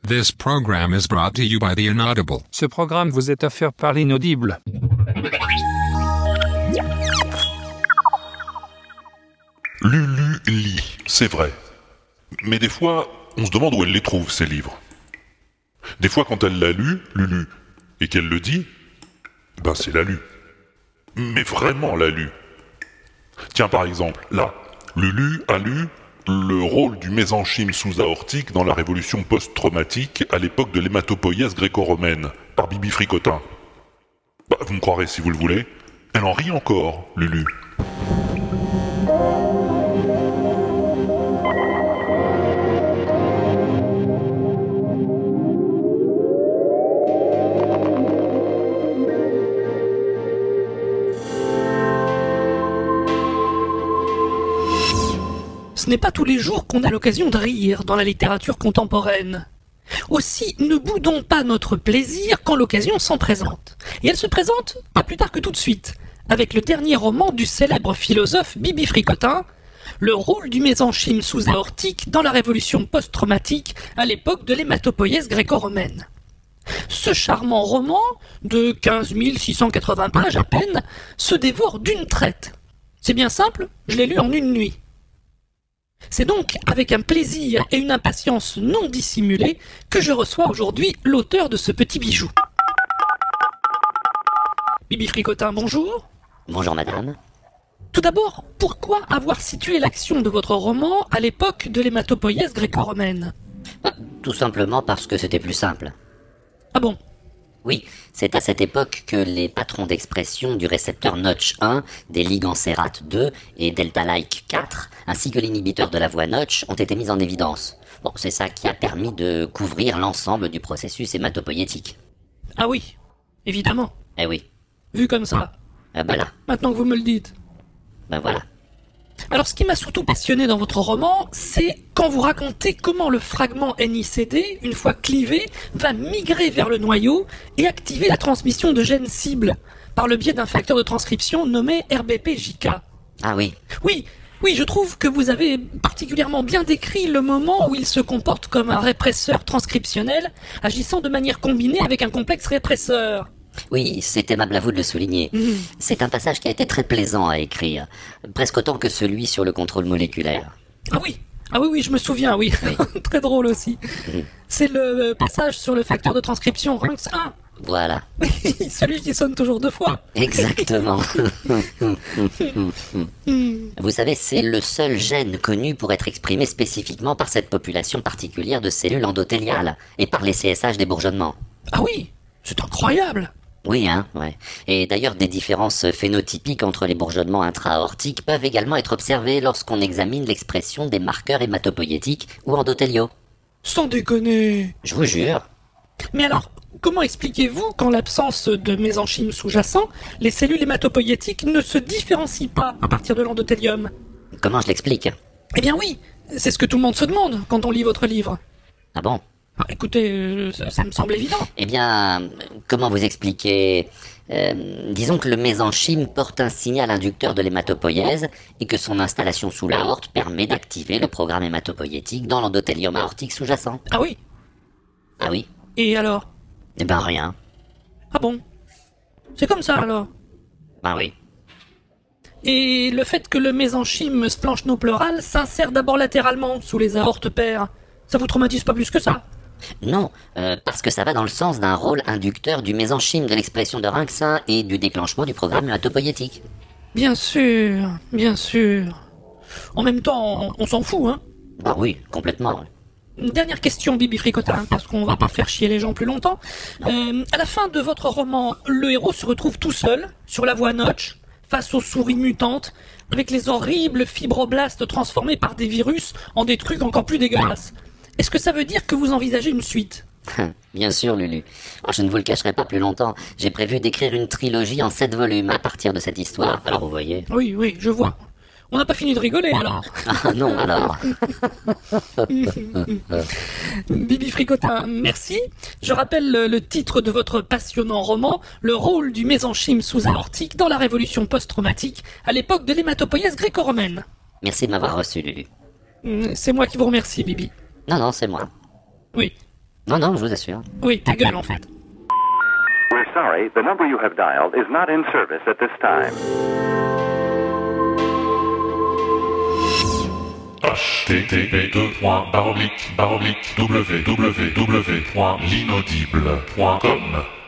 This program is brought to you by the Inaudible. Ce programme vous est offert par l'Inaudible. Lulu lit, c'est vrai. Mais des fois, on se demande où elle les trouve, ces livres. Des fois, quand elle l'a lu, Lulu, et qu'elle le dit, ben c'est la lu. Mais vraiment la lu. Tiens, par exemple, là, Lulu a lu le rôle du mésenchyme sous-aortique dans la révolution post-traumatique à l'époque de l'hématopoïèse gréco-romaine, par Bibi Fricotin. Bah, vous me croirez si vous le voulez, elle en rit encore, Lulu. Ce n'est pas tous les jours qu'on a l'occasion de rire dans la littérature contemporaine. Aussi, ne boudons pas notre plaisir quand l'occasion s'en présente. Et elle se présente pas plus tard que tout de suite, avec le dernier roman du célèbre philosophe Bibi Fricotin, le rôle du mésenchyme sous-aortique dans la révolution post-traumatique à l'époque de l'hématopoïèse gréco-romaine. Ce charmant roman, de 15 680 pages à peine, se dévore d'une traite. C'est bien simple, je l'ai lu en une nuit. C'est donc avec un plaisir et une impatience non dissimulée que je reçois aujourd'hui l'auteur de ce petit bijou. Bibi Fricotin, bonjour. Bonjour madame. Tout d'abord, pourquoi avoir situé l'action de votre roman à l'époque de l'hématopoïèse gréco-romaine ? Tout simplement parce que c'était plus simple. Ah bon ? Oui, c'est à cette époque que les patrons d'expression du récepteur Notch 1, des ligands-cérates 2 et delta-like 4, ainsi que l'inhibiteur de la voie Notch, ont été mis en évidence. Bon, c'est ça qui a permis de couvrir l'ensemble du processus hématopoïétique. Ah oui, évidemment. Eh oui. Vu comme ça. Ah bah là. Maintenant que vous me le dites. Ben voilà. Alors ce qui m'a surtout passionné dans votre roman, c'est quand vous racontez comment le fragment NICD, une fois clivé, va migrer vers le noyau et activer la transmission de gènes cibles, par le biais d'un facteur de transcription nommé RBP-JK. Ah oui. Oui, je trouve que vous avez particulièrement bien décrit le moment où il se comporte comme un répresseur transcriptionnel, agissant de manière combinée avec un complexe répresseur. Oui, c'est aimable à vous de le souligner. C'est un passage qui a été très plaisant à écrire, presque autant que celui sur le contrôle moléculaire. Ah oui, je me souviens, oui. Très drôle aussi. C'est le passage sur le facteur de transcription RUNX1. Voilà. Celui qui sonne toujours deux fois. Exactement. Vous savez, c'est le seul gène connu pour être exprimé spécifiquement par cette population particulière de cellules endothéliales et par les CSH des bourgeonnements. Ah oui, c'est incroyable. Oui, ouais. Et d'ailleurs, des différences phénotypiques entre les bourgeonnements intra-aortiques peuvent également être observées lorsqu'on examine l'expression des marqueurs hématopoïétiques ou endothéliaux. Sans déconner. Je vous jure. Mais alors, comment expliquez-vous qu'en l'absence de mésenchyme sous-jacent, les cellules hématopoïétiques ne se différencient pas à partir de l'endothélium ? Comment je l'explique ? Eh bien oui, c'est ce que tout le monde se demande quand on lit votre livre. Ah bon ? Écoutez, ça me semble évident. Eh bien, comment vous expliquer disons que le mésenchyme porte un signal inducteur de l'hématopoïèse et que son installation sous l'aorte permet d'activer le programme hématopoïétique dans l'endothélium aortique sous-jacent. Ah oui ? Ah oui ? Et alors ? Eh ben rien. Ah bon ? C'est comme ça alors ? Ben oui. Et le fait que le mésenchyme splanchnopleural s'insère d'abord latéralement sous les aortes paires, ça vous traumatise pas plus que ça ? Non, parce que ça va dans le sens d'un rôle inducteur du mésenchyme de l'expression de RUNX1 et du déclenchement du programme hématopoïétique. Bien sûr, bien sûr. En même temps, on s'en fout, hein ? Bah oui, complètement. Une dernière question, Bibi Fricotin, parce qu'on va pas faire chier les gens plus longtemps. À la fin de votre roman, le héros se retrouve tout seul, sur la voie Notch, face aux souris mutantes, avec les horribles fibroblastes transformés par des virus en des trucs encore plus dégueulasses. Est-ce que ça veut dire que vous envisagez une suite ? Bien sûr, Lulu. Je ne vous le cacherai pas plus longtemps. J'ai prévu d'écrire une trilogie en 7 volumes à partir de cette histoire. Alors vous voyez. Oui, je vois. On n'a pas fini de rigoler alors. Ah non, alors. Bibi Fricotin, merci. Je rappelle le titre de votre passionnant roman, le rôle du mésenchyme sous-aortique dans la révolution post-traumatique à l'époque de l'hématopoïèse gréco-romaine. Merci de m'avoir reçu, Lulu. C'est moi qui vous remercie, Bibi. Non, c'est moi. Oui. Non, je vous assure. Oui, ta gueule en fait. We're sorry, the number you have dialed is not in service at this time. http://www.l'inaudible.com